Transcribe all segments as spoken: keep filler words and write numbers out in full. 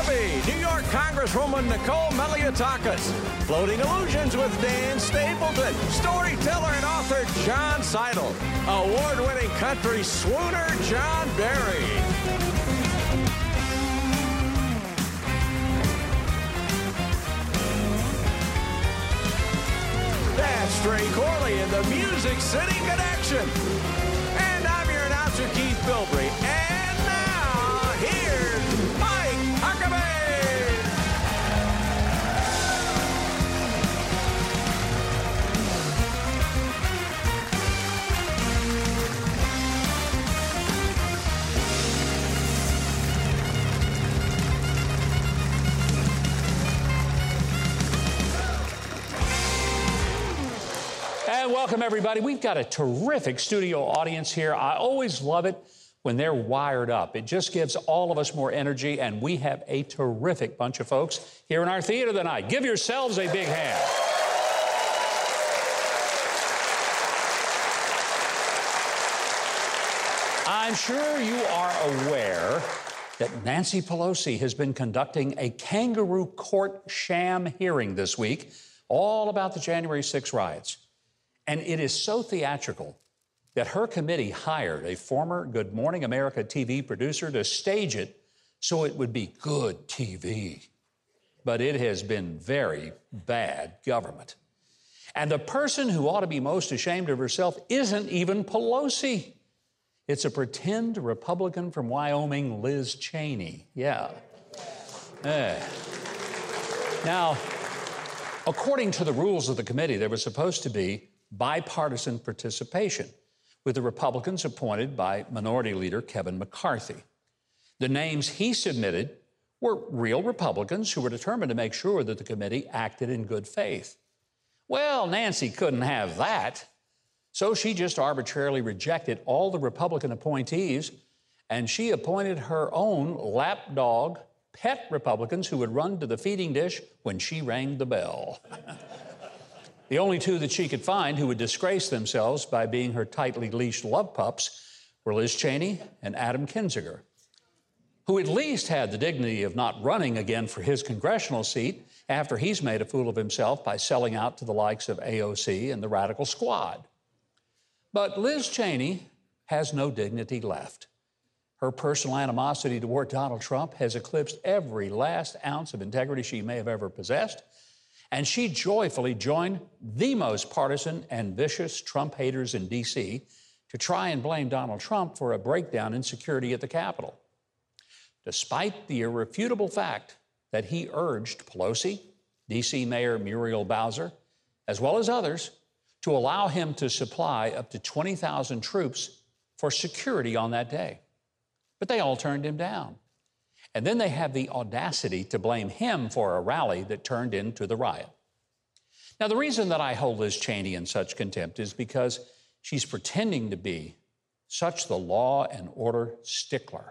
Huckabee, New York Congresswoman Nicole Malliotakis, Floating Illusions with Dan Stapleton, storyteller and author John Seidel, award-winning country swooner John Barry. That's Trey Corley in the Music City Connection. And I'm your announcer, Keith Bilbrey. And now, here's Mike Huckabee. And welcome, everybody. We've got a terrific studio audience here. I always love it when they're wired up. It just gives all of us more energy, and we have a terrific bunch of folks here in our theater tonight. Give yourselves a big hand. I'm sure you are aware that Nancy Pelosi has been conducting a kangaroo court sham hearing this week, all about the January sixth riots. And it is so theatrical that her committee hired a former Good Morning America T V producer to stage it so it would be good T V. But it has been very bad government. And the person who ought to be most ashamed of herself isn't even Pelosi. It's a pretend Republican from Wyoming, Liz Cheney. Yeah. Eh. Now, according to the rules of the committee, there was supposed to be bipartisan participation, with the Republicans appointed by Minority Leader Kevin McCarthy. The names he submitted were real Republicans who were determined to make sure that the committee acted in good faith. Well, Nancy couldn't have that, so she just arbitrarily rejected all the Republican appointees, and she appointed her own lapdog pet Republicans who would run to the feeding dish when she rang the bell. The only two that she could find who would disgrace themselves by being her tightly leashed love pups were Liz Cheney and Adam Kinzinger, who at least had the dignity of not running again for his congressional seat after he's made a fool of himself by selling out to the likes of A O C and the Radical Squad. But Liz Cheney has no dignity left. Her personal animosity toward Donald Trump has eclipsed every last ounce of integrity she may have ever possessed, and she joyfully joined the most partisan and vicious Trump haters in D C to try and blame Donald Trump for a breakdown in security at the Capitol, despite the irrefutable fact that he urged Pelosi, D C Mayor Muriel Bowser, as well as others, to allow him to supply up to twenty thousand troops for security on that day. But they all turned him down. And then they have the audacity to blame him for a rally that turned into the riot. Now, the reason that I hold Liz Cheney in such contempt is because she's pretending to be such the law and order stickler.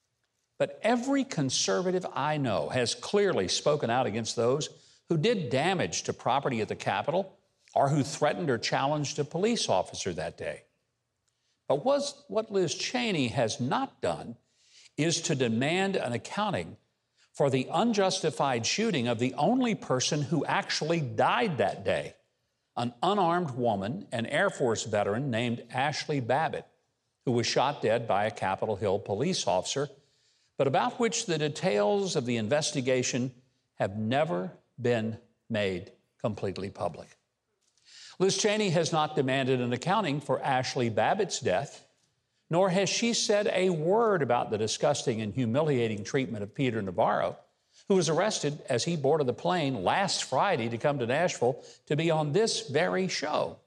But every conservative I know has clearly spoken out against those who did damage to property at the Capitol or who threatened or challenged a police officer that day. But was, what Liz Cheney has not done is to demand an accounting for the unjustified shooting of the only person who actually died that day, an unarmed woman, an Air Force veteran named Ashley Babbitt, who was shot dead by a Capitol Hill police officer, but about which the details of the investigation have never been made completely public. Liz Cheney has not demanded an accounting for Ashley Babbitt's death, nor has she said a word about the disgusting and humiliating treatment of Peter Navarro, who was arrested as he boarded the plane last Friday to come to Nashville to be on this very show.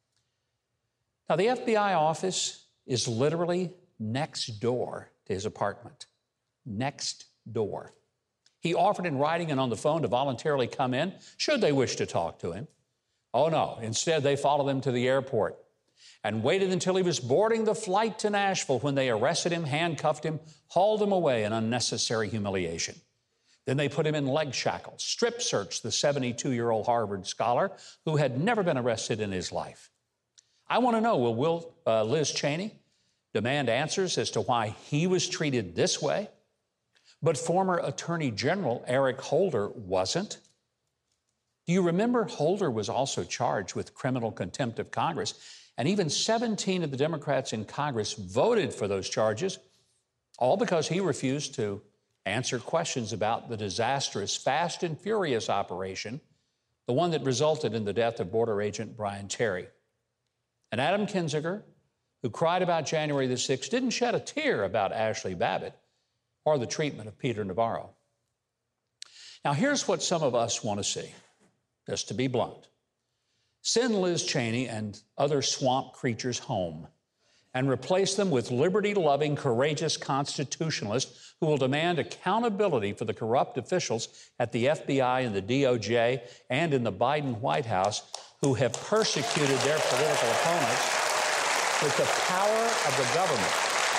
Now, the F B I office is literally next door to his apartment. Next door. He offered in writing and on the phone to voluntarily come in, should they wish to talk to him. Oh, no. Instead, they followed him to the airport and waited until he was boarding the flight to Nashville when they arrested him, handcuffed him, hauled him away in unnecessary humiliation. Then they put him in leg shackles, strip searched the seventy-two-year-old Harvard scholar who had never been arrested in his life. I want to know, will Will, uh, Liz Cheney demand answers as to why he was treated this way? But former Attorney General Eric Holder wasn't. Do you remember Holder was also charged with criminal contempt of Congress? And even seventeen of the Democrats in Congress voted for those charges, all because he refused to answer questions about the disastrous Fast and Furious operation, the one that resulted in the death of border agent Brian Terry. And Adam Kinzinger, who cried about January the sixth, didn't shed a tear about Ashley Babbitt or the treatment of Peter Navarro. Now, here's what some of us want to see, just to be blunt. Send Liz Cheney and other swamp creatures home and replace them with liberty-loving, courageous constitutionalists who will demand accountability for the corrupt officials at the F B I and the D O J and in the Biden White House who have persecuted their political opponents with the power of the government.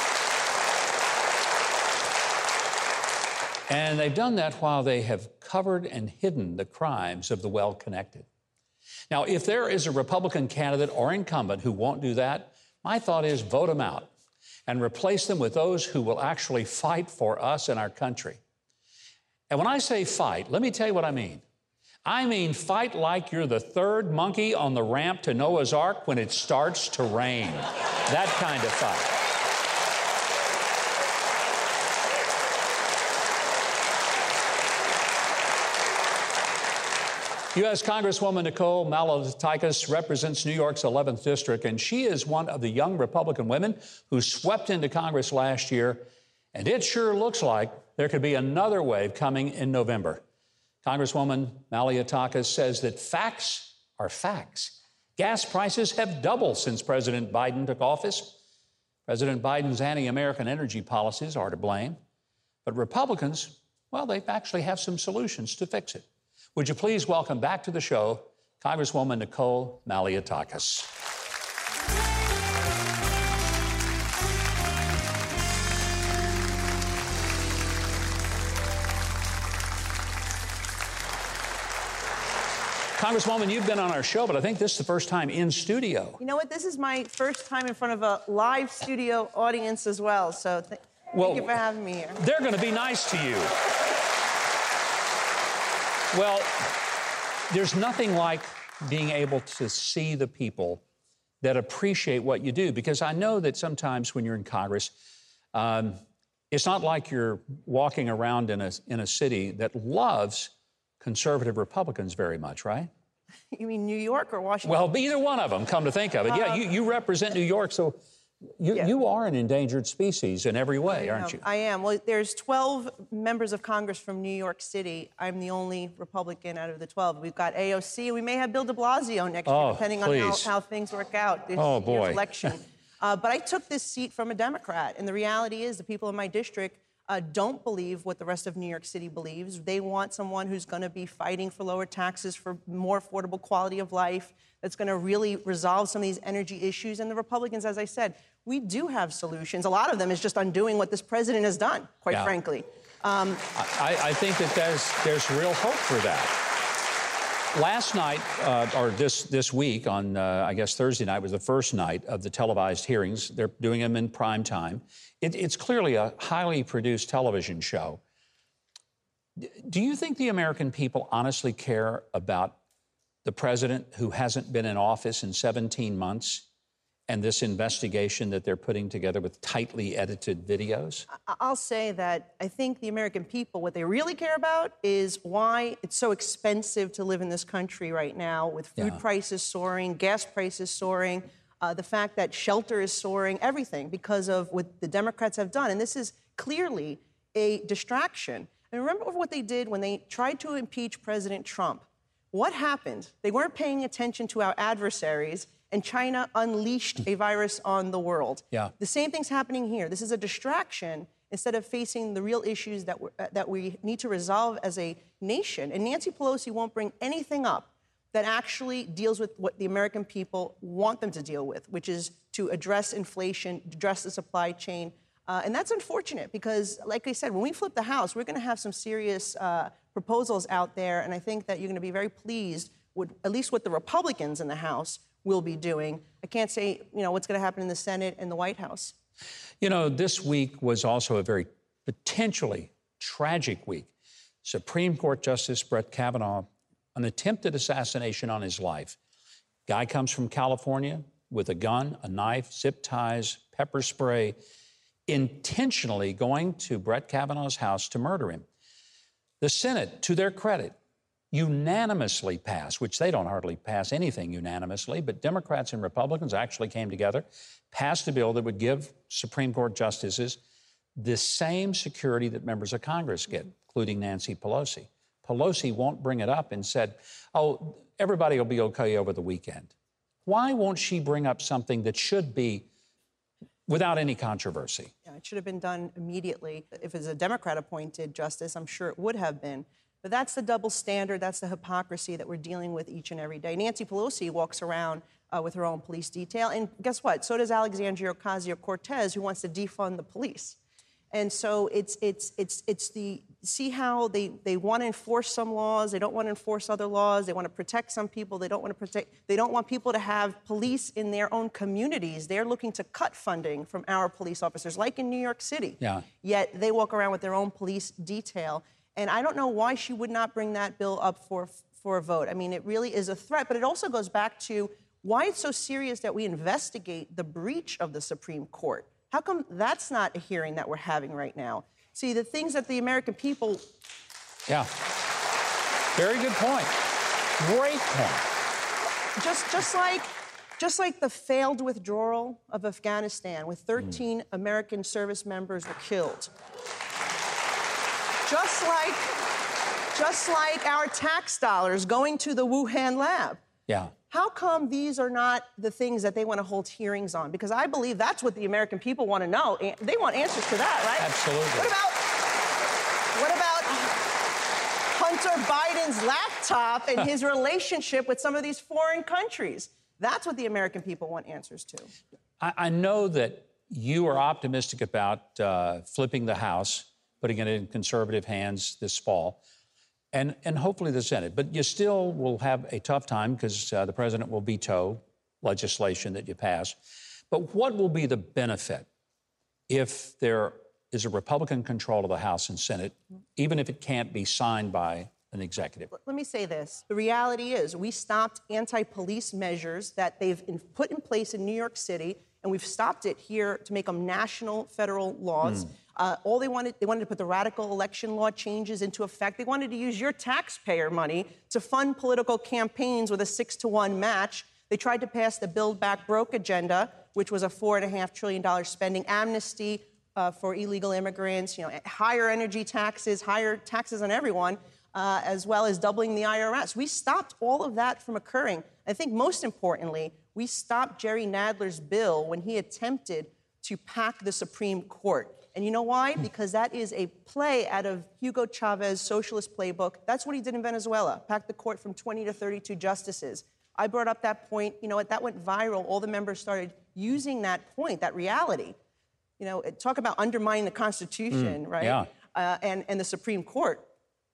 And they've done that while they have covered and hidden the crimes of the well-connected. Now, if there is a Republican candidate or incumbent who won't do that, my thought is vote them out and replace them with those who will actually fight for us and our country. And when I say fight, let me tell you what I mean. I mean fight like you're the third monkey on the ramp to Noah's Ark when it starts to rain. That kind of fight. U S Congresswoman Nicole Malliotakis represents New York's eleventh District, and she is one of the young Republican women who swept into Congress last year, and it sure looks like there could be another wave coming in November. Congresswoman Malliotakis says that facts are facts. Gas prices have doubled since President Biden took office. President Biden's anti-American energy policies are to blame, but Republicans, well, they actually have some solutions to fix it. Would you please welcome back to the show Congresswoman Nicole Malliotakis. Congresswoman, you've been on our show, but I think this is the first time in studio. You know what? This is my first time in front of a live studio audience as well, so th well, thank you for having me here. They're going to be nice to you. Well, there's nothing like being able to see the people that appreciate what you do, because I know that sometimes when you're in Congress, um, it's not like you're walking around in a, in a city that loves conservative Republicans very much, right? You mean New York or Washington? Well, either one of them, come to think of it. Yeah, you, you represent New York, so you, yeah. you are an endangered species in every way, aren't you? I am. Well, there's twelve members of Congress from New York City. I'm the only Republican out of the twelve. We've got A O C. We may have Bill de Blasio next oh, year, depending please. on how, how things work out this oh, boy. year's election. uh, but I took this seat from a Democrat, and the reality is the people in my district Uh, don't believe what the rest of New York City believes. They want someone who's going to be fighting for lower taxes, for more affordable quality of life, that's going to really resolve some of these energy issues. And the Republicans, as I said, we do have solutions. A lot of them is just undoing what this president has done, quite yeah. frankly. Um, I, I think that there's, there's real hope for that. Last night, uh, or this, this week, on, uh, I guess, Thursday night was the first night of the televised hearings. They're doing them in prime time. It, it's clearly a highly produced television show. Do you think the American people honestly care about the president who hasn't been in office in seventeen months and this investigation that they're putting together with tightly edited videos? I'll say that I think the American people, what they really care about is why it's so expensive to live in this country right now, with food Yeah. prices soaring, gas prices soaring, uh, the fact that shelter is soaring, everything because of what the Democrats have done. And this is clearly a distraction. And remember what they did when they tried to impeach President Trump. What happened? They weren't paying attention to our adversaries, and China unleashed a virus on the world. Yeah. The same thing's happening here. This is a distraction instead of facing the real issues that, we're, uh, that we need to resolve as a nation. And Nancy Pelosi won't bring anything up that actually deals with what the American people want them to deal with, which is to address inflation, address the supply chain. Uh, and that's unfortunate because, like I said, when we flip the House, we're going to have some serious uh, proposals out there. And I think that you're going to be very pleased with at least what the Republicans in the House will be doing. I can't say, you know, what's going to happen in the Senate and the White House. You know, this week was also a very potentially tragic week. Supreme Court Justice Brett Kavanaugh, an attempted assassination on his life. Guy comes from California with a gun, a knife, zip ties, pepper spray, intentionally going to Brett Kavanaugh's house to murder him. The Senate, to their credit, unanimously passed, which they don't hardly pass anything unanimously, but Democrats and Republicans actually came together, passed a bill that would give Supreme Court justices the same security that members of Congress get, including Nancy Pelosi. Pelosi won't bring it up and said, oh, everybody will be okay over the weekend. Why won't she bring up something that should be without any controversy? Yeah, it should have been done immediately. If it's a Democrat-appointed justice, I'm sure it would have been. But that's the double standard, that's the hypocrisy that we're dealing with each and every day. Nancy Pelosi walks around uh, with her own police detail, and guess what? So does Alexandria Ocasio-Cortez, who wants to defund the police. And so it's it's it's it's the see how they, they want to enforce some laws, they don't want to enforce other laws, they want to protect some people, they don't want to protect they don't want people to have police in their own communities. They're looking to cut funding from our police officers, like in New York City. Yeah. Yet they walk around with their own police detail. And I don't know why she would not bring that bill up for for a vote. I mean, it really is a threat, but it also goes back to why it's so serious that we investigate the breach of the Supreme Court. How come that's not a hearing that we're having right now? See, the things that the American people... Yeah. Very good point. Great point. Just, just like... Just like the failed withdrawal of Afghanistan, with thirteen mm. American service members were killed. Just like, just like our tax dollars going to the Wuhan lab. Yeah. How come these are not the things that they want to hold hearings on? Because I believe that's what the American people want to know. They want answers to that, right? Absolutely. What about, what about Hunter Biden's laptop and his relationship with some of these foreign countries? That's what the American people want answers to. I, I know that you are optimistic about uh, flipping the House, putting it in conservative hands this fall, and, and hopefully the Senate. But you still will have a tough time because uh, the president will veto legislation that you pass. But what will be the benefit if there is a Republican control of the House and Senate, even if it can't be signed by an executive? Let me say this. The reality is we stopped anti-police measures that they've in, put in place in New York City, and we've stopped it here to make them national federal laws. Mm. Uh, all they wanted, they wanted to put the radical election law changes into effect. They wanted to use your taxpayer money to fund political campaigns with a six to one match. They tried to pass the Build Back Broke agenda, which was a four and a half trillion dollars spending amnesty uh, for illegal immigrants, you know, higher energy taxes, higher taxes on everyone, uh, as well as doubling the I R S. We stopped all of that from occurring. I think most importantly, we stopped Jerry Nadler's bill when he attempted to pack the Supreme Court. And you know why? Because that is a play out of Hugo Chavez's socialist playbook. That's what he did in Venezuela, packed the court from twenty to thirty-two justices. I brought up that point. You know what? That went viral. All the members started using that point, that reality. You know, talk about undermining the Constitution, mm, right? Yeah. Uh, and, and the Supreme Court.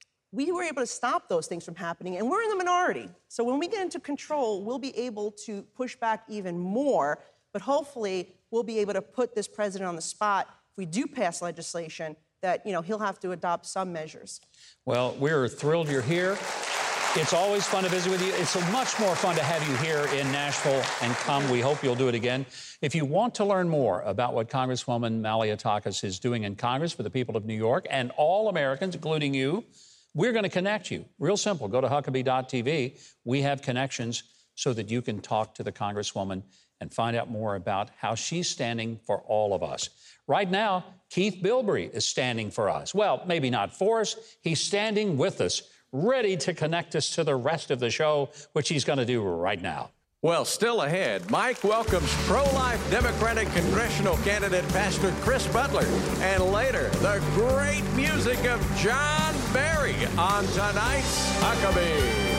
We were able to stop those things from happening, and we're in the minority. So when we get into control, we'll be able to push back even more, but hopefully we'll be able to put this president on the spot. If we do pass legislation, that, you know, he'll have to adopt some measures. Well, we're thrilled you're here. It's always fun to visit with you. It's so much more fun to have you here in Nashville, and come. We hope you'll do it again. If you want to learn more about what Congresswoman Malliotakis is doing in Congress for the people of New York and all Americans, including you, we're going to connect you. Real simple. Go to Huckabee dot T V. We have connections so that you can talk to the Congresswoman and find out more about how she's standing for all of us. Right now, Keith Bilbrey is standing for us. Well, maybe not for us. He's standing with us, ready to connect us to the rest of the show, which he's going to do right now. Well, still ahead, Mike welcomes pro-life Democratic congressional candidate Pastor Chris Butler. And later, the great music of John Barry on tonight's Huckabee.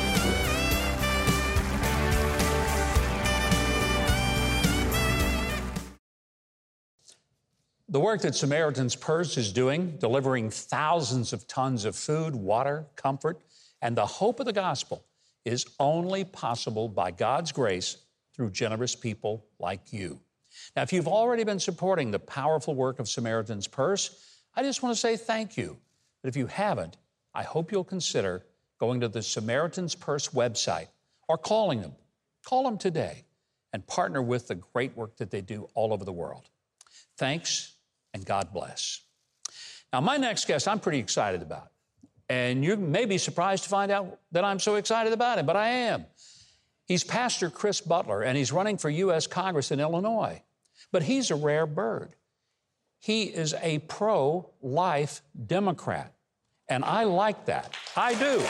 The work that Samaritan's Purse is doing, delivering thousands of tons of food, water, comfort, and the hope of the gospel, is only possible by God's grace through generous people like you. Now, if you've already been supporting the powerful work of Samaritan's Purse, I just want to say thank you. But But if you haven't, I hope you'll consider going to the Samaritan's Purse website or calling them. Call them today and partner with the great work that they do all over the world. Thanks, and God bless. Now, my next guest I'm pretty excited about. And you may be surprised to find out that I'm so excited about him, but I am. He's Pastor Chris Butler, and he's running for U S Congress in Illinois. But he's a rare bird. He is a pro-life Democrat, and I like that. I do.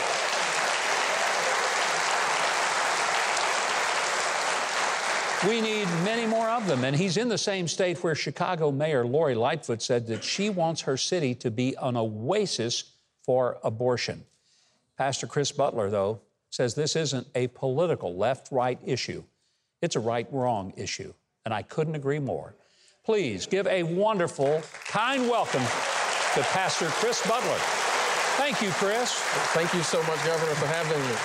We need many more of them, and he's in the same state where Chicago Mayor Lori Lightfoot said that she wants her city to be an oasis for abortion. Pastor Chris Butler, though, says this isn't a political left-right issue. It's a right-wrong issue, and I couldn't agree more. Please give a wonderful, kind welcome to Pastor Chris Butler. Thank you, Chris. Thank you so much, Governor, for having me.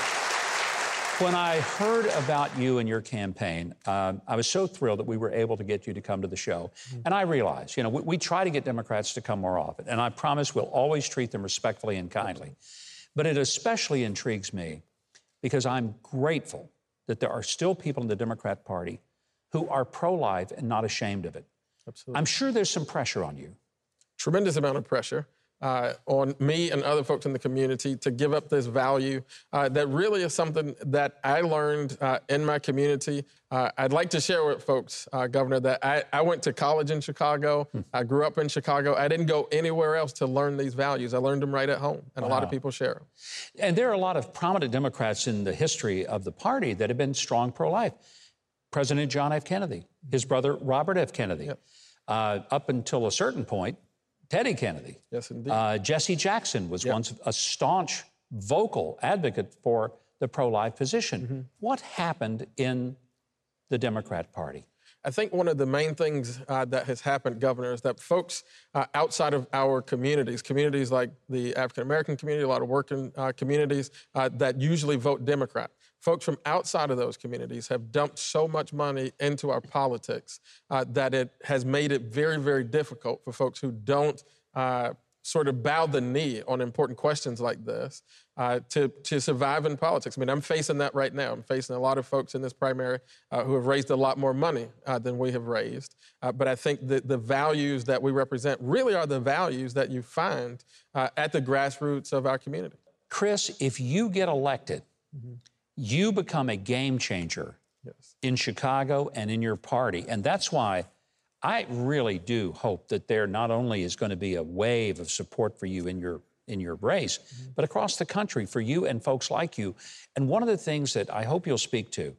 When I heard about you and your campaign, uh, I was so thrilled that we were able to get you to come to the show. Mm-hmm. And I realized, you know, we, we try to get Democrats to come more often, and I promise we'll always treat them respectfully and kindly. But it especially intrigues me because I'm grateful that there are still people in the Democrat Party who are pro-life and not ashamed of it. Absolutely. I'm sure there's some pressure on you. Tremendous amount of pressure. Uh, on me and other folks in the community to give up this value uh, that really is something that I learned uh, in my community. Uh, I'd like to share with folks, uh, Governor, that I, I went to college in Chicago. Hmm. I grew up in Chicago. I didn't go anywhere else to learn these values. I learned them right at home, and wow. a lot of people share them. And there are a lot of prominent Democrats in the history of the party that have been strong pro-life. President John F. Kennedy, his brother Robert F. Kennedy, yep. uh, up until a certain point, Teddy Kennedy. Yes, indeed. Uh, Jesse Jackson was yep. once a staunch, vocal advocate for the pro-life position. Mm-hmm. What happened in the Democrat Party? I think one of the main things uh, that has happened, Governor, is that folks uh, outside of our communities, communities like the African-American community, a lot of working uh, communities uh, that usually vote Democrat, folks from outside of those communities have dumped so much money into our politics uh, that it has made it very, very difficult for folks who don't uh, sort of bow the knee on important questions like this uh, to, to survive in politics. I mean, I'm facing that right now. I'm facing a lot of folks in this primary uh, who have raised a lot more money uh, than we have raised. Uh, but I think that the values that we represent really are the values that you find uh, at the grassroots of our community. Chris, if you get elected, mm-hmm. you become a game changer yes. in Chicago and in your party. And that's why I really do hope that there not only is going to be a wave of support for you in your in your race, mm-hmm. but across the country for you and folks like you. And one of the things that I hope you'll speak to,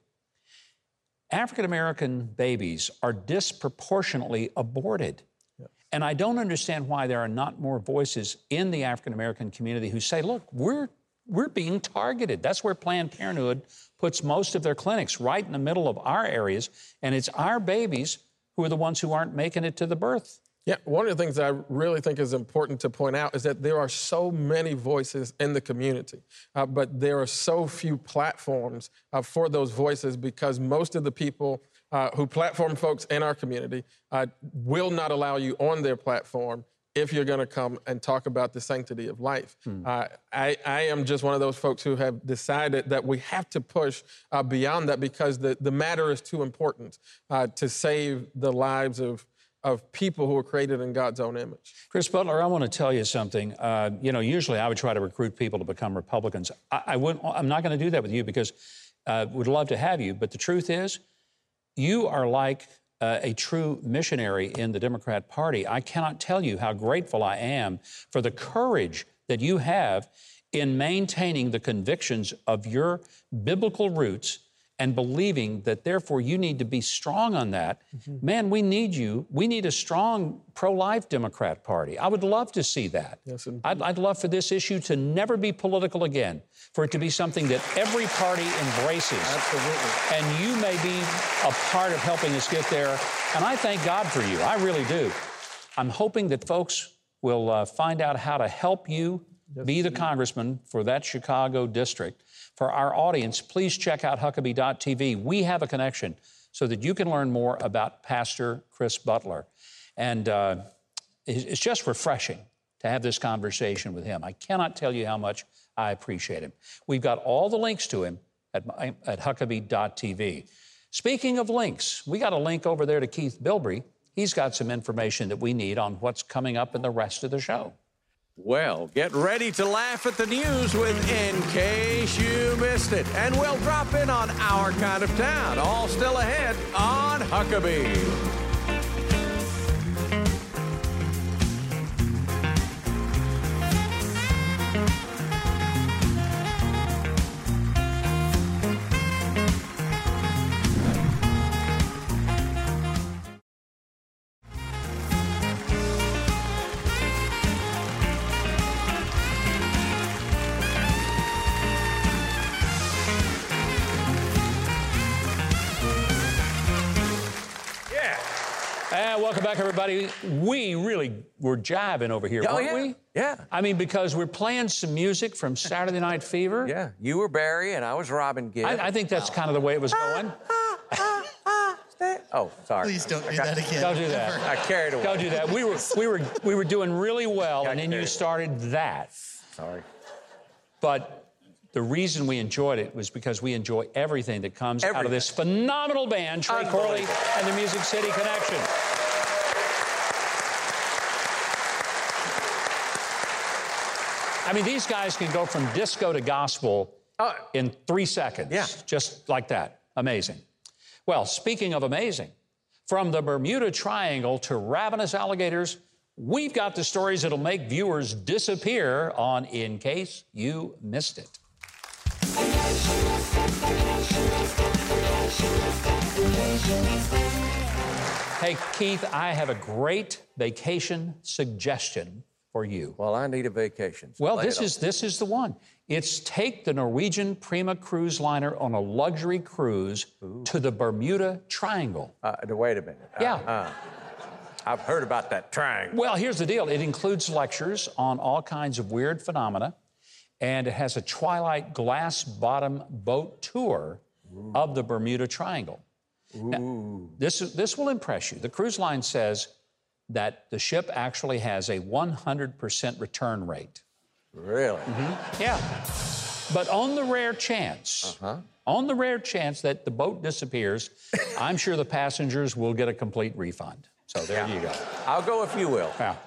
African-American babies are disproportionately aborted. Yes. And I don't understand why there are not more voices in the African-American community who say, look, we're We're being targeted. That's where Planned Parenthood puts most of their clinics, right in the middle of our areas. And it's our babies who are the ones who aren't making it to the birth. Yeah, one of the things that I really think is important to point out is that there are so many voices in the community, uh, but there are so few platforms uh, for those voices because most of the people uh, who platform folks in our community uh, will not allow you on their platform if you're going to come and talk about the sanctity of life. Hmm. Uh, I, I am just one of those folks who have decided that we have to push uh, beyond that because the, the matter is too important uh, to save the lives of, of people who are created in God's own image. Chris Butler, I want to tell you something. Uh, you know, usually I would try to recruit people to become Republicans. I, I wouldn't, I'm not going to do that with you because uh, would love to have you. But the truth is, you are like Uh, a true missionary in the Democrat Party. I cannot tell you how grateful I am for the courage that you have in maintaining the convictions of your biblical roots and believing that, therefore, you need to be strong on that. Mm-hmm. Man, we need you. We need a strong pro-life Democrat Party. I would love to see that. Yes, I'd, I'd love for this issue to never be political again, for it to be something that every party embraces. Absolutely. And you may be a part of helping us get there. And I thank God for you. I really do. I'm hoping that folks will uh, find out how to help you yes, be the congressman for that Chicago district. For our audience, please check out Huckabee dot T V. We have a connection so that you can learn more about Pastor Chris Butler. And uh, it's just refreshing to have this conversation with him. I cannot tell you how much I appreciate him. We've got all the links to him at, my, at Huckabee dot T V. Speaking of links, we got a link over there to Keith Bilbrey. He's got some information that we need on what's coming up in the rest of the show. Well, get ready to laugh at the news with In Case You Missed It. And we'll drop in on Our Kind of Town, all still ahead on Huckabee. And welcome back, everybody. We really were jiving over here, oh, weren't yeah. we? Yeah. I mean, because we're playing some music from Saturday Night Fever. Yeah. You were Barry and I was Robin Gibb. I, I think that's kind of the way it was going. Oh, sorry. Please don't do that again. Don't do that. I carried away. Don't do that. We were, we were, we were doing really well, Got and then you carried. started that. Sorry. But the reason we enjoyed it was because we enjoy everything that comes out of Everything. this phenomenal band, Trey Corley and the Music City Connection. I mean, these guys can go from disco to gospel Oh. in three seconds. Yeah. Just like that. Amazing. Well, speaking of amazing, from the Bermuda Triangle to ravenous alligators, we've got the stories that'll make viewers disappear on In Case You Missed It. Hey, Keith, I have a great vacation suggestion for you. Well, I need a vacation. so Well, lay this it on. is this is the one. It's take the Norwegian Prima cruise liner on a luxury cruise to the Bermuda Triangle. Uh, wait a minute. Uh, Yeah. uh, I've heard about that triangle. Well, here's the deal. It includes lectures on all kinds of weird phenomena, and it has a twilight glass bottom boat tour of the Bermuda Triangle. Now, this, this will impress you. The cruise line says that the ship actually has a one hundred percent return rate. Really? Yeah. But on the rare chance, Uh-huh. on the rare chance that the boat disappears, I'm sure the passengers will get a complete refund. So there you go. I'll go if you will. Yeah.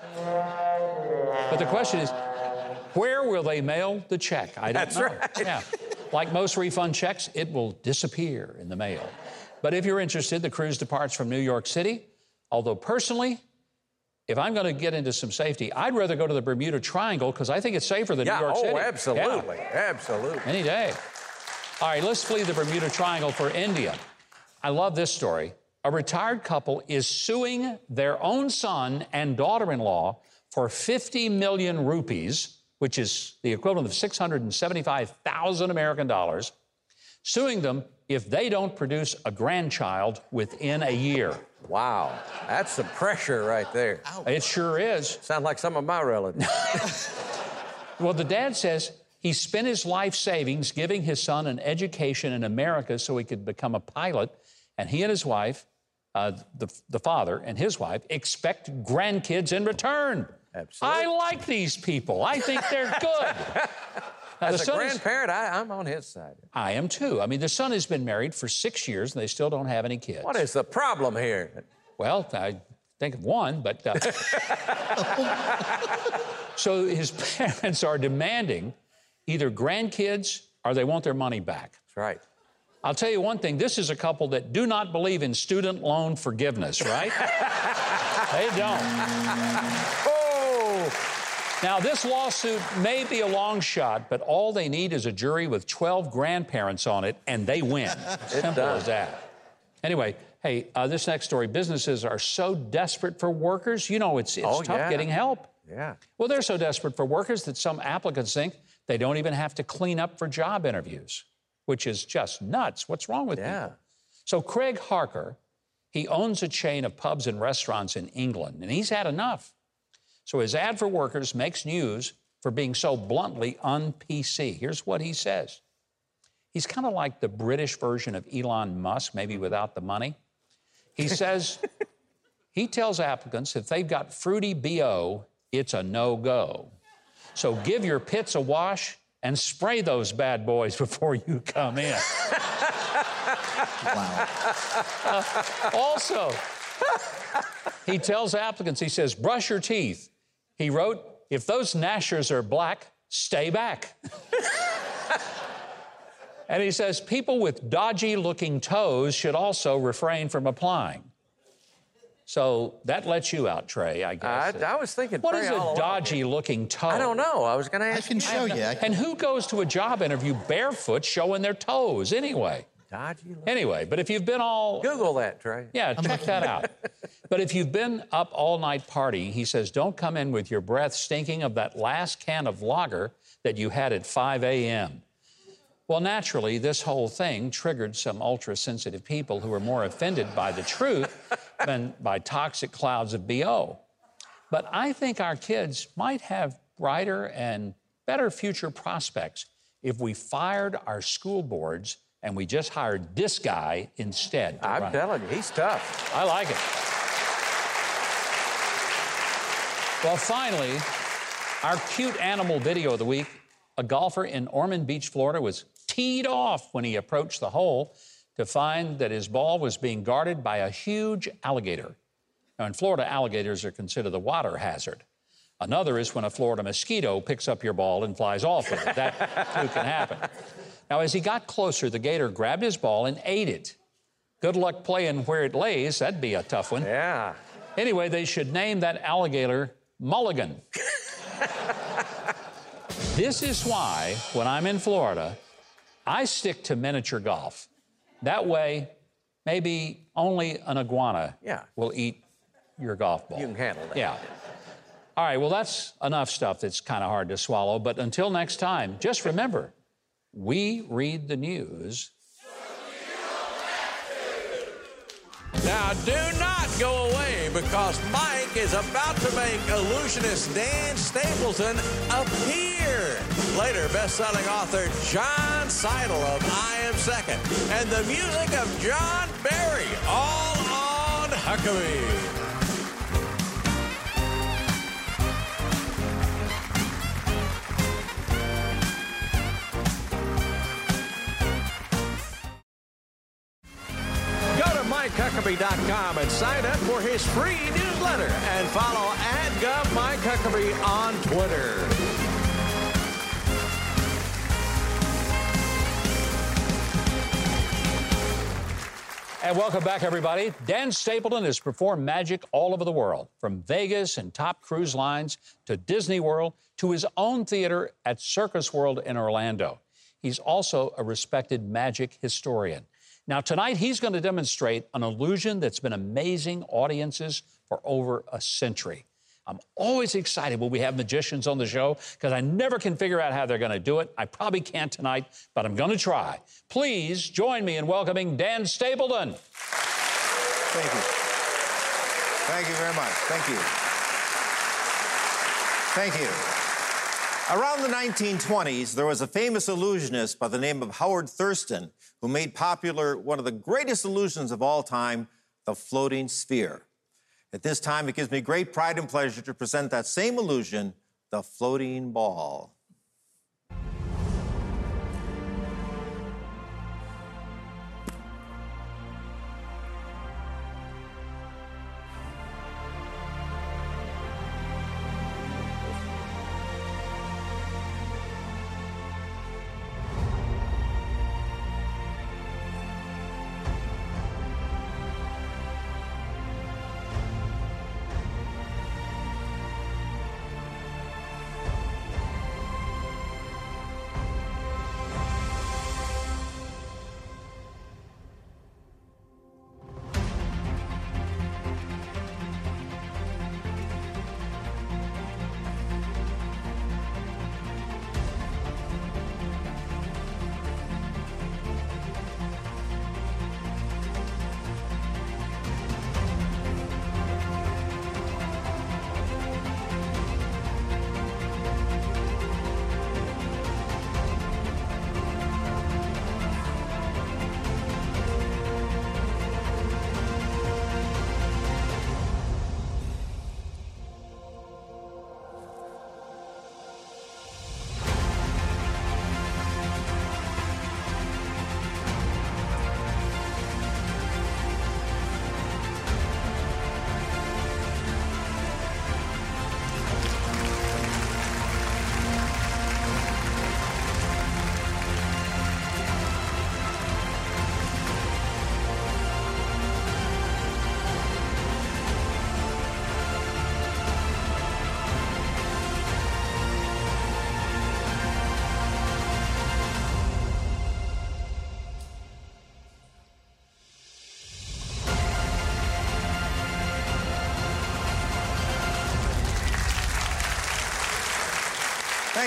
But the question is, where will they mail the check? I don't That's know. right. Yeah. Like most refund checks, it will disappear in the mail. But if you're interested, the cruise departs from New York City. Although personally, if I'm going to get into some safety, I'd rather go to the Bermuda Triangle because I think it's safer than Yeah, New York oh, City. absolutely. Yeah. Absolutely. Any day. All right, let's flee the Bermuda Triangle for India. I love this story. A retired couple is suing their own son and daughter-in-law for fifty million rupees, which is the equivalent of six hundred seventy-five thousand American dollars, suing them if they don't produce a grandchild within a year. Wow. That's some pressure right there. It sure is. Sounds like some of my relatives. Well, the dad says he spent his life savings giving his son an education in America so he could become a pilot, and he and his wife, uh, the, the father and his wife, expect grandkids in return. Absolutely. I like these people. I think they're good. Now, the As a son is- grandparent, I, I'm on his side. I am too. I mean, the son has been married for six years, and they still don't have any kids. What is the problem here? Well, I think of one, but... Uh, so his parents are demanding either grandkids or they want their money back. That's right. I'll tell you one thing. This is a couple that do not believe in student loan forgiveness, right? They don't. Oh! Now, this lawsuit may be a long shot, but all they need is a jury with twelve grandparents on it, and they win. Simple does. as that. Anyway, hey, uh, this next story, businesses are so desperate for workers. You know, it's, it's Oh, tough yeah. getting help. Yeah. Well, they're so desperate for workers that some applicants think they don't even have to clean up for job interviews, which is just nuts. What's wrong with Yeah. people? So Craig Harker, he owns a chain of pubs and restaurants in England, and he's had enough. So his ad for workers makes news for being so bluntly un-P C. Here's what he says. He's kind of like the British version of Elon Musk, maybe without the money. He says, he tells applicants if they've got fruity B O it's a no-go. So give your pits a wash and spray those bad boys before you come in. Wow. Uh, also, he tells applicants, he says, brush your teeth. He wrote, if those gnashers are black, stay back. And he says, people with dodgy-looking toes should also refrain from applying. So that lets you out, Trey, I guess. I, I was thinking. What Trey is a all along. dodgy-looking toe? I don't know. I was going to I ask can you. show you. I can... And who goes to a job interview barefoot showing their toes anyway? Dodgy. Look. Anyway, but if you've been all... Google that, Trey. Yeah, check that out. But if you've been up all night partying, he says, don't come in with your breath stinking of that last can of lager that you had at five a m Well, naturally, this whole thing triggered some ultra-sensitive people who were more offended by the truth than by toxic clouds of B O. But I think our kids might have brighter and better future prospects if we fired our school boards and we just hired this guy instead. I'm run. telling you, he's tough. I like it. Well, finally, our cute animal video of the week. A golfer in Ormond Beach, Florida, was teed off when he approached the hole to find that his ball was being guarded by a huge alligator. Now, in Florida, alligators are considered a water hazard. Another is when a Florida mosquito picks up your ball and flies off with it. That, too, can happen. Now, as he got closer, the gator grabbed his ball and ate it. Good luck playing where it lays. That'd be a tough one. Yeah. Anyway, they should name that alligator Mulligan. This is why, when I'm in Florida, I stick to miniature golf. That way, maybe only an iguana Yeah. will eat your golf ball. You can handle that. Yeah. All right, well, that's enough stuff that's kind of hard to swallow. But until next time, just remember, we read the news. Now, do not go away because Mike is about to make illusionist Dan Stapleton appear. Later, best-selling author John Seidel of I Am Second and the music of John Barry, all on Huckabee. Mike Huckabee dot com and sign up for his free newsletter and follow at Gov Mike Huckabee on Twitter. And welcome back, everybody. Dan Stapleton has performed magic all over the world, from Vegas and top cruise lines to Disney World to his own theater at Circus World in Orlando. He's also a respected magic historian. Now, tonight, he's going to demonstrate an illusion that's been amazing audiences for over a century. I'm always excited when we have magicians on the show because I never can figure out how they're going to do it. I probably can't tonight, but I'm going to try. Please join me in welcoming Dan Stapleton. Thank you. Thank you very much. Thank you. Thank you. Around the nineteen twenties, there was a famous illusionist by the name of Howard Thurston who made popular one of the greatest illusions of all time, the floating sphere. At this time, it gives me great pride and pleasure to present that same illusion, the floating ball.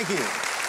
Thank you.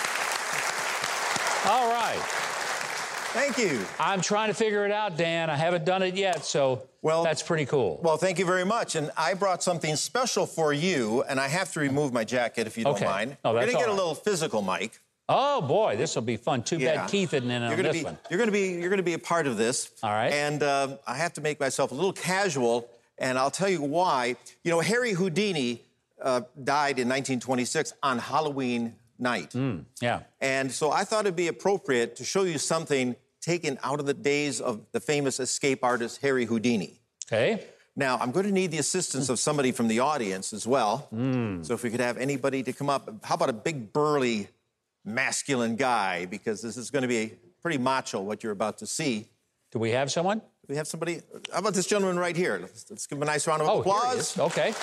All right. Thank you. I'm trying to figure it out, Dan. I haven't done it yet, so well, that's pretty cool. Well, thank you very much. And I brought something special for you, and I have to remove my jacket if you don't okay. mind. Oh, We're that's going to get all a little physical, Mike. Oh, boy, this will be fun. Too Yeah. bad Keith isn't in on You're gonna this be, one. You're going to be you're going to be a part of this. All right. And uh, I have to make myself a little casual, and I'll tell you why. You know, Harry Houdini uh, died in nineteen twenty-six on Halloween night. Mm, yeah. And so I thought it'd be appropriate to show you something taken out of the days of the famous escape artist Harry Houdini. Okay. Now, I'm going to need the assistance of somebody from the audience as well. Mm. So if we could have anybody to come up. How about a big, burly, masculine guy? Because this is going to be pretty macho, what you're about to see. Do we have someone? Do we have somebody? How about this gentleman right here? Let's, let's give him a nice round of Oh, applause. here he is. Okay.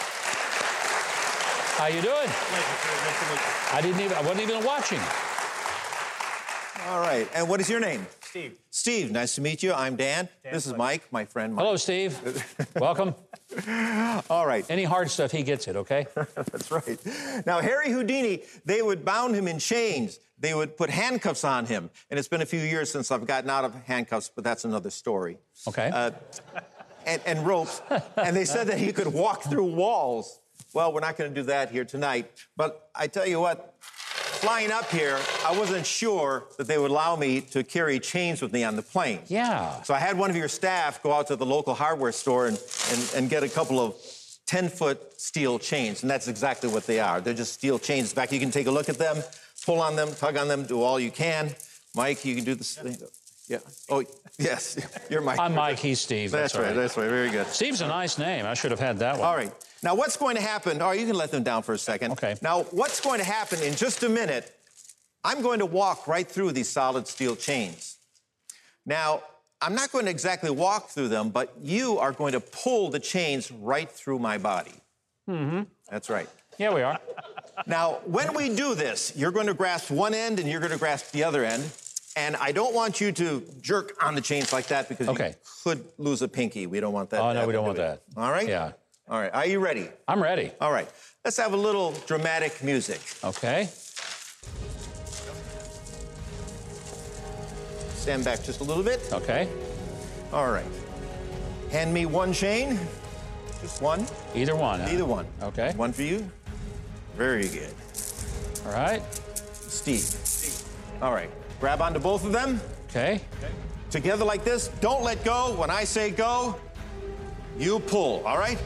How you doing? I didn't even, I wasn't even watching. All right. And what is your name? Steve. Steve, nice to meet you. I'm Dan. Dan this is Fletcher. Mike, my friend Mike. Hello, Steve. Welcome. All right. Any hard stuff, he gets it, okay? That's right. Now, Harry Houdini, they would bound him in chains. They would put handcuffs on him. And it's been a few years since I've gotten out of handcuffs, but that's another story. Okay. Uh, and, and ropes. And they said that he could walk through walls. Well, we're not going to do that here tonight. But I tell you what, flying up here, I wasn't sure that they would allow me to carry chains with me on the plane. Yeah. So I had one of your staff go out to the local hardware store and, and, and get a couple of ten-foot steel chains, and that's exactly what they are. They're just steel chains. In fact, you can take a look at them, pull on them, tug on them, do all you can. Mike, you can do this. Yeah. Oh, yes. You're Mike. I'm Mike, he's Steve. That's, That's right. That's right. Very good. Steve's a nice name. I should have had that one. All right. Now, what's going to happen? Oh, you can let them down for a second. Okay. Now, what's going to happen in just a minute, I'm going to walk right through these solid steel chains. Now, I'm not going to exactly walk through them, but you are going to pull the chains right through my body. Mm-hmm. That's right. Yeah, we are. Now, when we do this, you're going to grasp one end and you're going to grasp the other end. And I don't want you to jerk on the chains like that because okay. you could lose a pinky. We don't want that. Oh, no, we don't want that. All right? Yeah. All right. Are you ready? I'm ready. All right. Let's have a little dramatic music. Okay. Stand back just a little bit. Okay. All right. Hand me one chain. Just one. Either one. Huh? Either one. Okay. One for you. Very good. All right. Steve. Steve. All right. Grab onto both of them. Okay. Together like this. Don't let go. When I say go, you pull. All right?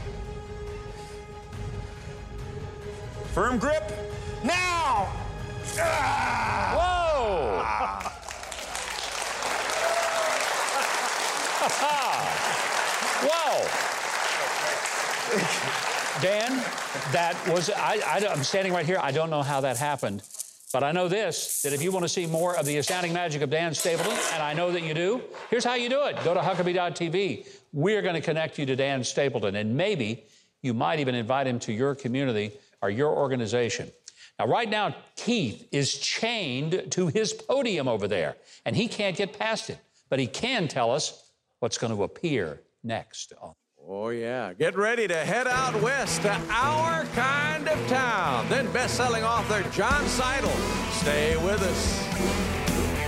Firm grip. Now! Ah! Whoa! Whoa! Dan, that was, I, I, I'm standing right here. I don't know how that happened. But I know this, that if you want to see more of the astounding magic of Dan Stapleton, and I know that you do, here's how you do it. Go to Huckabee dot T V. We're going to connect you to Dan Stapleton, and maybe you might even invite him to your community or your organization. Now, right now, Keith is chained to his podium over there, and he can't get past it. But he can tell us what's going to appear next. Oh, yeah. Get ready to head out west to our kind of town. Then best-selling author John Seidel. Stay with us.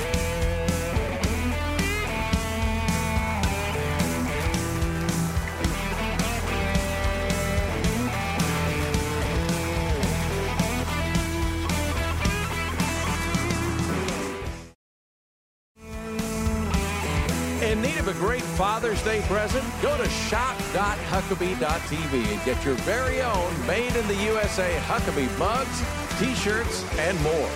In need of a great Father's Day present? Go to shop dot huckabee dot T V and get your very own made in the U S A Huckabee mugs, T-shirts, and more.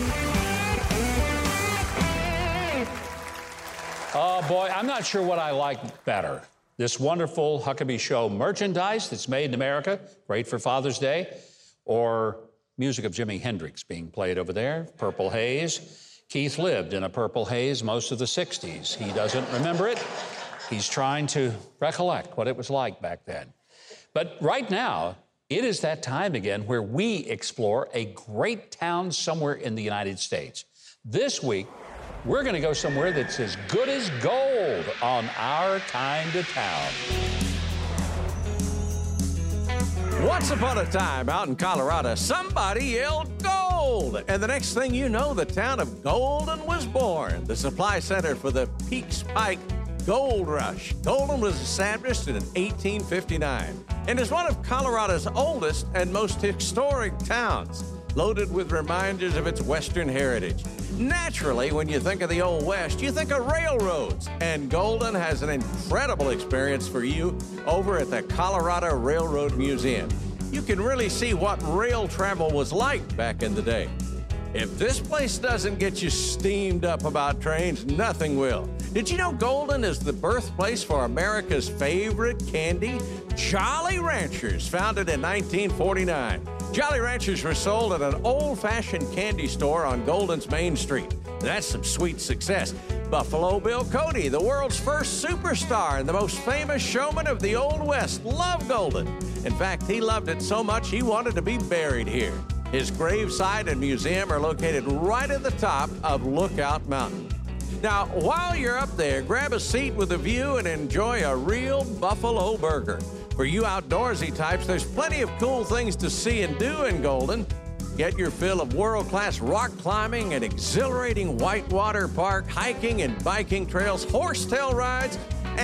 Oh, boy, I'm not sure what I like better. This wonderful Huckabee Show merchandise that's made in America, great for Father's Day, or music of Jimi Hendrix being played over there, Purple Haze. Keith lived in a purple haze most of the sixties. He doesn't remember it. He's trying to recollect what it was like back then. But right now, it is that time again where we explore a great town somewhere in the United States. This week, we're going to go somewhere that's as good as gold on Our Kind of Town. Once upon a time out in Colorado, somebody yelled gold. gold. And the next thing you know, the town of Golden was born, the supply center for the Peaks Pike Gold Rush. Golden was established in eighteen fifty-nine and is one of Colorado's oldest and most historic towns, loaded with reminders of its Western heritage. Naturally, when you think of the Old West, you think of railroads, and Golden has an incredible experience for you over at the Colorado Railroad Museum. You can really see what rail travel was like back in the day. If this place doesn't get you steamed up about trains, nothing will. Did you know Golden is the birthplace for America's favorite candy? Jolly Ranchers, founded in nineteen forty-nine. Jolly Ranchers were sold at an old-fashioned candy store on Golden's Main Street. That's some sweet success. Buffalo Bill Cody, the world's first superstar and the most famous showman of the Old West, loved Golden. In fact, he loved it so much he wanted to be buried here. His gravesite and museum are located right at the top of Lookout Mountain. Now, while you're up there, grab a seat with a view and enjoy a real buffalo burger. For you outdoorsy types, there's plenty of cool things to see and do in Golden. Get your fill of world-class rock climbing and exhilarating whitewater park, hiking and biking trails, horsetail rides,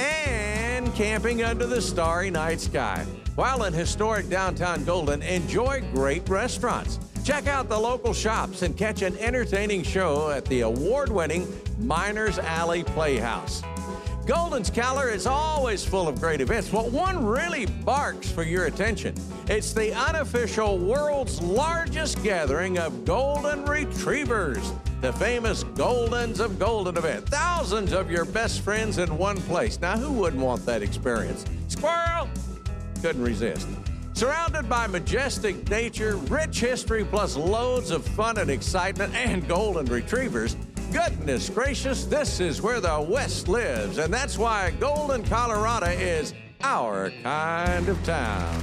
and camping under the starry night sky. While in historic downtown Golden, enjoy great restaurants. Check out the local shops and catch an entertaining show at the award-winning Miners Alley Playhouse. Golden's calendar is always full of great events, but one really barks for your attention. It's the unofficial world's largest gathering of Golden Retrievers, the famous Goldens of Golden event. Thousands of your best friends in one place. Now, who wouldn't want that experience? Squirrel! Couldn't resist. Surrounded by majestic nature, rich history, plus loads of fun and excitement, and Golden Retrievers, goodness gracious, this is where the West lives, and that's why Golden, Colorado is our kind of town.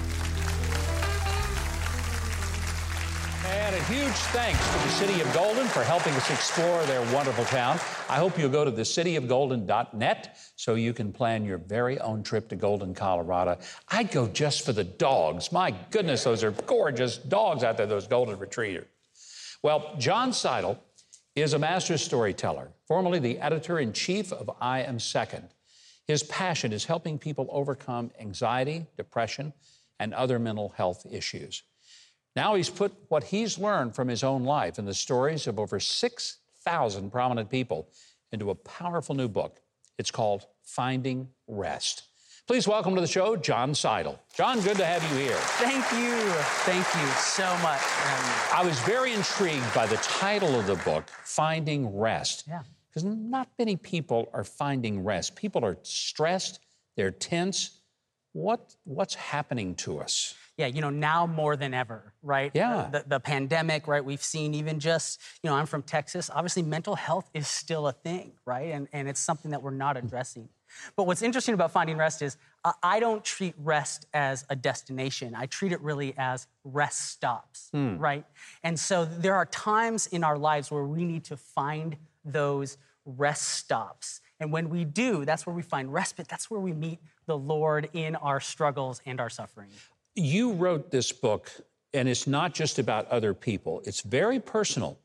And a huge thanks to the City of Golden for helping us explore their wonderful town. I hope you'll go to the city of golden dot net so you can plan your very own trip to Golden, Colorado. I'd go just for the dogs. My goodness, those are gorgeous dogs out there, those Golden Retrievers. Well, John Seidel is a master storyteller, formerly the editor-in-chief of I Am Second. His passion is helping people overcome anxiety, depression, and other mental health issues. Now he's put what he's learned from his own life and the stories of over six thousand prominent people into a powerful new book. It's called Finding Rest. Please welcome to the show, John Seidel. John, good to have you here. Thank you. Thank you so much. Um, I was very intrigued by the title of the book, Finding Rest. Yeah. Because not many people are finding rest. People are stressed, they're tense. What, what's happening to us? Yeah, you know, now more than ever, right? Yeah. The, the pandemic, right? We've seen even just, you know, I'm from Texas. Obviously, mental health is still a thing, right? And, and it's something that we're not addressing. But what's interesting about Finding Rest is uh, I don't treat rest as a destination. I treat it really as rest stops, mm. right? And so there are times in our lives where we need to find those rest stops. And when we do, that's where we find respite. That's where we meet the Lord in our struggles and our suffering. You wrote this book, and it's not just about other people. It's very personal,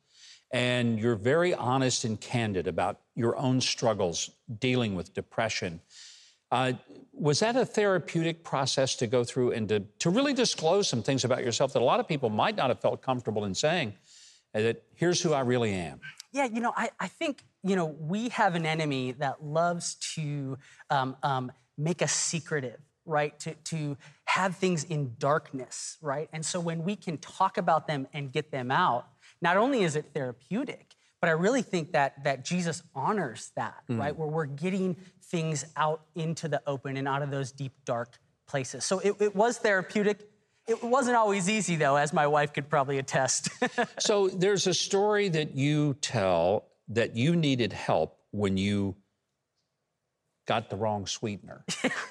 and you're very honest and candid about your own struggles dealing with depression. Uh, was that a therapeutic process to go through and to, to really disclose some things about yourself that a lot of people might not have felt comfortable in saying, that here's who I really am? Yeah, you know, I, I think, you know, we have an enemy that loves to um, um, make us secretive, right? To, to have things in darkness, right? And so when we can talk about them and get them out, not only is it therapeutic, but I really think that, that Jesus honors that, mm. right? Where we're getting things out into the open and out of those deep, dark places. So it, it was therapeutic. It wasn't always easy, though, as my wife could probably attest. So there's a story that you tell that you needed help when you got the wrong sweetener.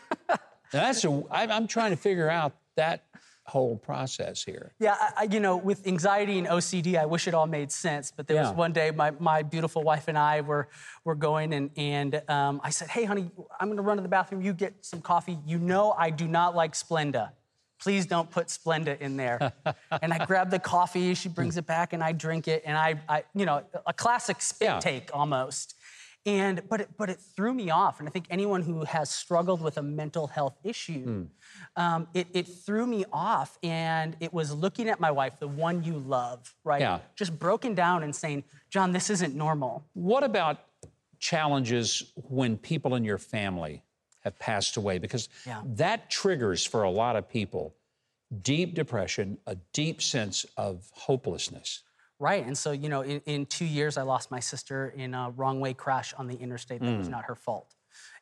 Now that's a, I, I'm trying to figure out that whole process here. Yeah, I, you know, with anxiety and O C D, I wish it all made sense. But there yeah. was one day my, my beautiful wife and I were were going, and, and um, I said, hey, honey, I'm going to run to the bathroom. You get some coffee. You know I do not like Splenda. please don't put Splenda in there. And I grab the coffee, she brings it back, and I drink it, and I, I you know, a classic spit Yeah. take almost. And but it, but it threw me off, and I think anyone who has struggled with a mental health issue, Mm. um, it, it threw me off, and it was looking at my wife, the one you love, right? Yeah. Just broken down and saying, John, this isn't normal. What about challenges when people in your family have passed away? Because Yeah. that triggers for a lot of people deep depression, a deep sense of hopelessness. Right, and so, you know, in, in two years, I lost my sister in a wrong-way crash on the interstate that was not her fault.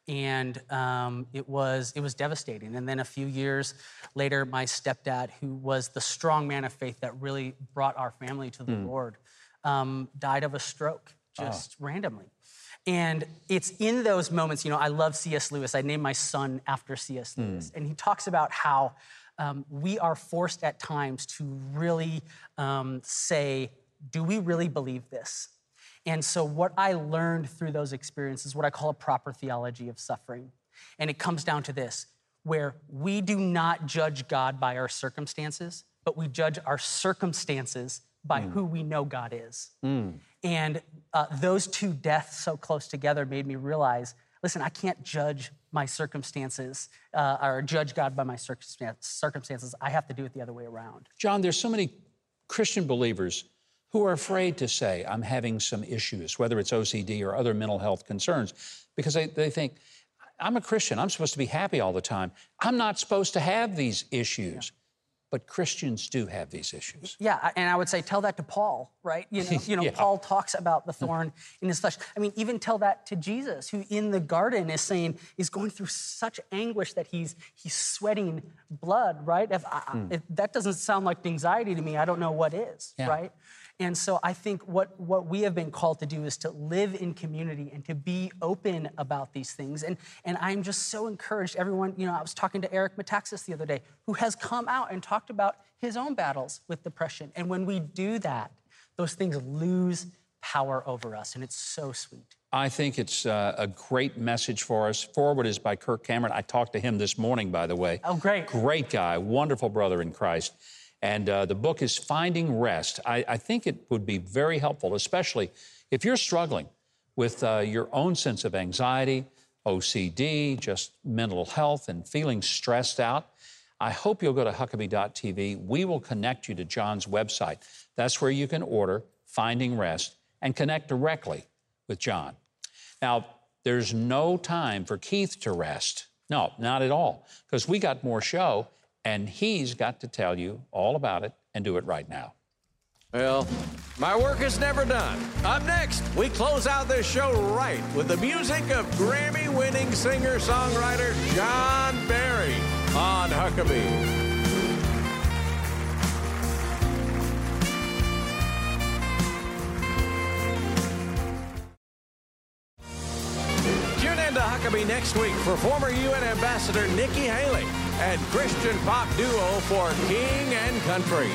And um, it was it was devastating. And then a few years later, my stepdad, who was the strong man of faith that really brought our family to the Lord, um, died of a stroke just randomly. And it's in those moments, you know, I love C S Lewis. I named my son after C S Lewis. And he talks about how um, we are forced at times to really um, say, do we really believe this? And so what I learned through those experiences, what I call a proper theology of suffering. And it comes down to this, where we do not judge God by our circumstances, but we judge our circumstances by mm. who we know God is. Mm. And uh, those two deaths so close together made me realize, listen, I can't judge my circumstances uh, or judge God by my circumstances. I have to do it the other way around. John, there's so many Christian believers who are afraid to say, I'm having some issues, whether it's O C D or other mental health concerns, because they, they think, I'm a Christian, I'm supposed to be happy all the time. I'm not supposed to have these issues. Yeah. But Christians do have these issues. Yeah, and I would say tell that to Paul, right? You know, you know, yeah. Paul talks about the thorn in his flesh. I mean, even tell that to Jesus, who in the garden is saying he's going through such anguish that he's he's sweating blood, right? If, I, mm. if that doesn't sound like anxiety to me, I don't know what is, yeah. right? And so I think what, what we have been called to do is to live in community and to be open about these things. And, and I'm just so encouraged. Everyone, you know, I was talking to Eric Metaxas the other day, who has come out and talked about his own battles with depression. And when we do that, those things lose power over us, and it's so sweet. I think it's uh, a great message for us. Forward is by Kirk Cameron. I talked to him this morning, by the way. Oh, great. Great guy, wonderful brother in Christ. And uh, the book is Finding Rest. I, I think it would be very helpful, especially if you're struggling with uh, your own sense of anxiety, O C D, just mental health, and feeling stressed out. I hope you'll go to Huckabee dot T V. We will connect you to John's website. That's where you can order Finding Rest and connect directly with John. Now, there's no time for Keith to rest. No, not at all, because we got more show. And he's got to tell you all about it and do it right now. Well, my work is never done. Up next, we close out this show right with the music of Grammy-winning singer-songwriter John Berry on Huckabee. Tune in to Huckabee next week for former U N Ambassador Nikki Haley and Christian pop duo for King and Country.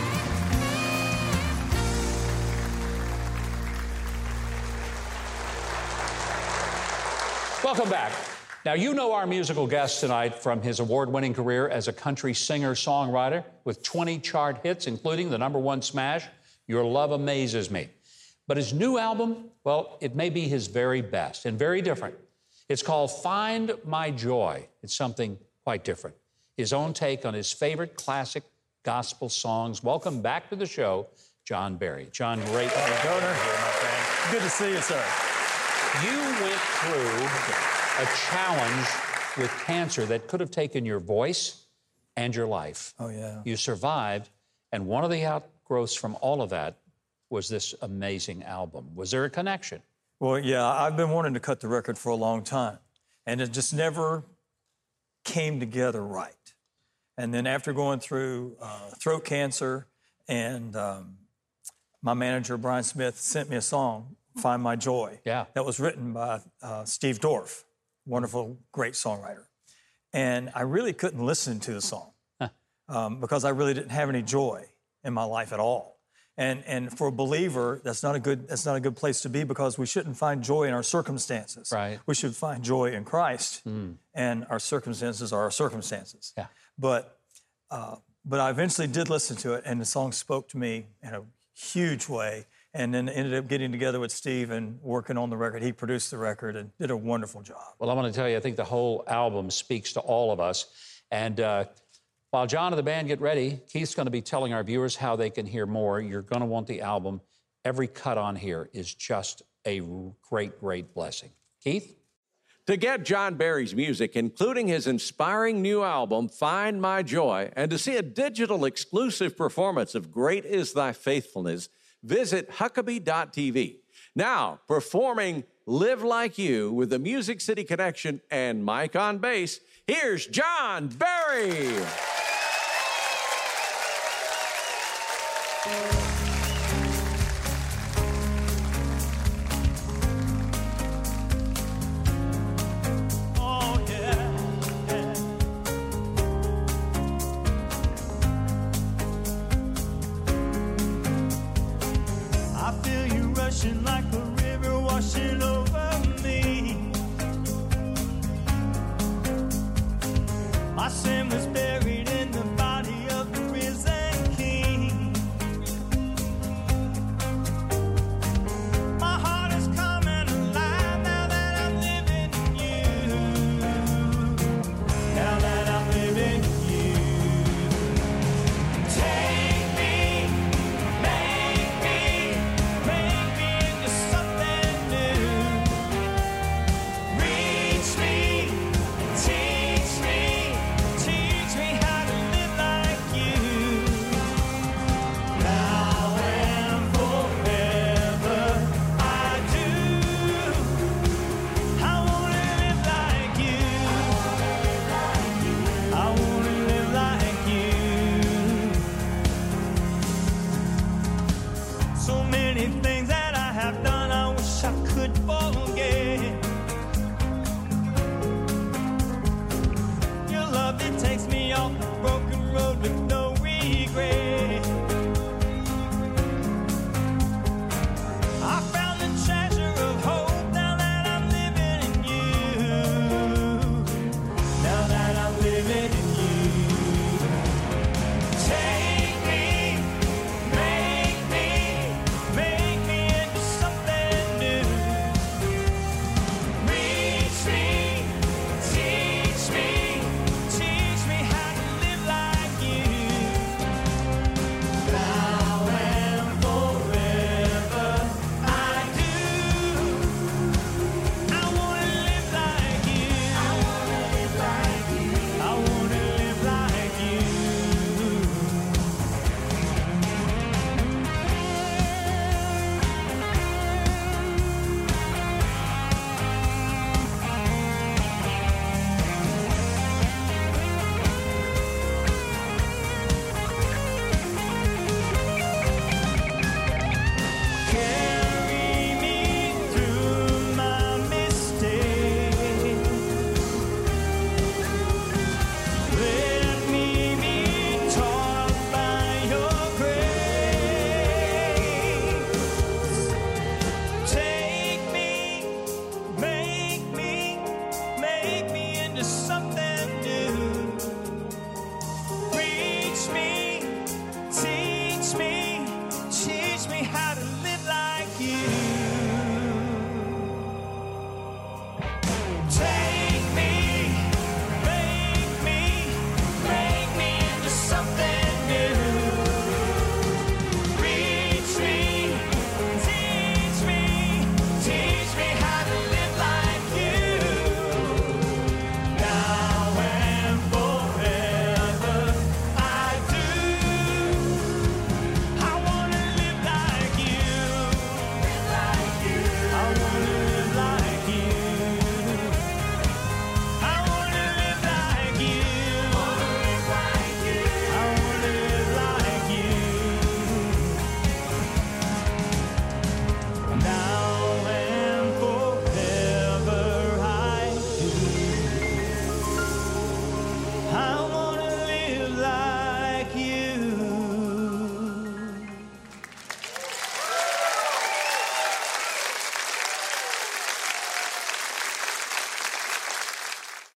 Welcome back. Now, you know our musical guest tonight from his award-winning career as a country singer-songwriter with twenty chart hits, including the number one smash, Your Love Amazes Me. But his new album, well, it may be his very best and very different. It's called Find My Joy. It's something quite different. His own take on his favorite classic gospel songs. Welcome back to the show, John Berry. John, great. Hey, Donor. Good to see you, sir. You went through a challenge with cancer that could have taken your voice and your life. Oh, yeah. You survived, and one of the outgrowths from all of that was this amazing album. Was there a connection? Well, yeah, I've been wanting to cut the record for a long time, and it just never came together right. And then after going through uh, throat cancer, and um, my manager, Brian Smith, sent me a song, Find My Joy. Yeah. That was written by uh, Steve Dorff, wonderful, great songwriter. And I really couldn't listen to the song um, because I really didn't have any joy in my life at all. And and for a believer, that's not a good that's not a good place to be, because we shouldn't find joy in our circumstances. Right. We should find joy in Christ, mm. and our circumstances are our circumstances. Yeah. But uh, but I eventually did listen to it, and the song spoke to me in a huge way. And then ended up getting together with Steve and working on the record. He produced the record and did a wonderful job. Well, I want to tell you, I think the whole album speaks to all of us. And uh, while John and the band get ready, Keith's going to be telling our viewers how they can hear more. You're going to want the album. Every cut on here is just a great, great blessing. Keith? To get John Barry's music, including his inspiring new album, Find My Joy, and to see a digital exclusive performance of Great Is Thy Faithfulness, visit Huckabee dot T V. Now, performing Live Like You with the Music City Connection and Mike on bass, here's John Barry. Oh, yeah, yeah. I feel you rushing like